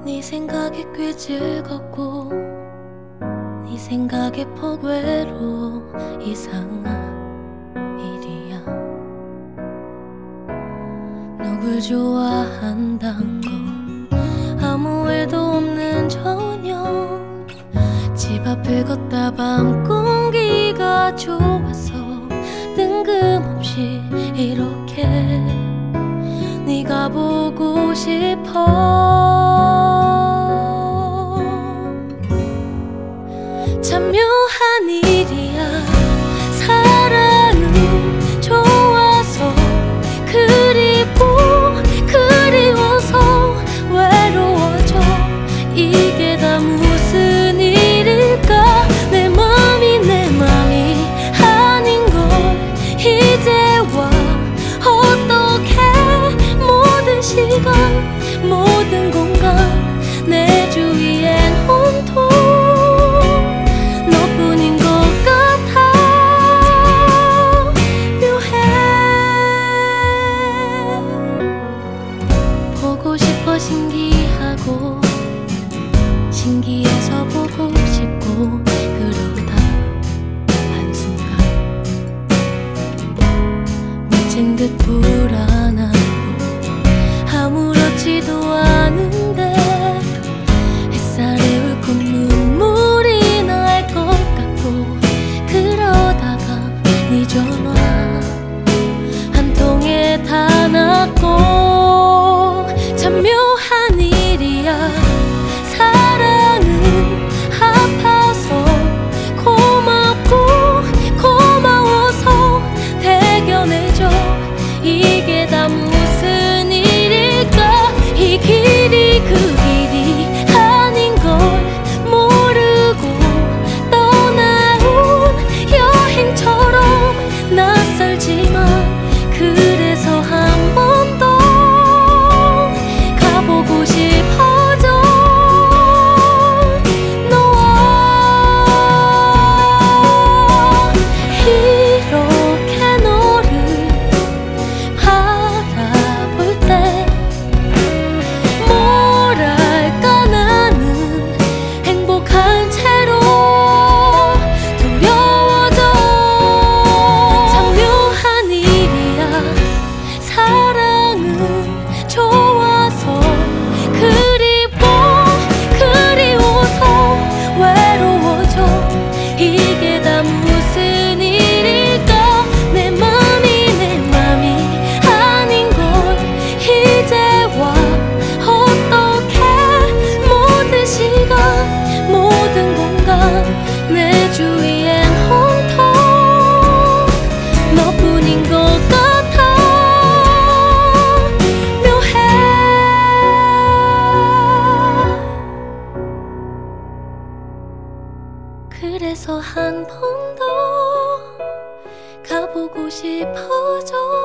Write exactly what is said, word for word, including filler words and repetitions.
네 생각이 꽤 즐겁고 네 생각에 퍽 외로워. 이상한 일이야. 누굴 좋아한단 건 아무 일도 없는 저녁. 집 앞을 걷다 밤 공기가 좋아서 뜬금없이 이렇게 네가 보고 싶어. 참 묘한 일이야. 사랑은 좋아서 그리고 그리워서 외로워져. 이게 다 무슨 일일까. 내 맘이 내 맘이 아닌 걸 이제와 어떻게. 모든 시간 모든 공간 내 주위엔 온통 너뿐인 것 같아. 묘해. 보고 싶어 신기하고 신기해서 보고 싶고 그러다 한순간 미친 듯 불안하고 아무렇지도 않은데 햇살에 울컥 눈물이 날 것 같고 그러다가 네 전화 한 통에 다 났고. 참 묘한 일이야. 사랑은 아파서 고맙고 고마워서 대견해져. 이게 다 무슨 일일까. 이 길이 그 길이 아닌 걸 모르고 떠나온 여행처럼 낯설지만 그래서 한 번 더 가보고 싶어져. 너와 이렇게 너를 바라볼 때 뭐랄까 나는 행복한 채로 두려워져. 참 묘한 일이야. 사랑은 좋아서 그리고 그리워서 외로워져. 이게 다 무슨 일일까. 내 맘이 내 맘이 아닌 걸 이제와 어떻게. 모든 시간 모든 공간 내 주위엔 온통 너뿐인 것 같아. 묘해. 그래서 한 번 더 가보고 싶어져.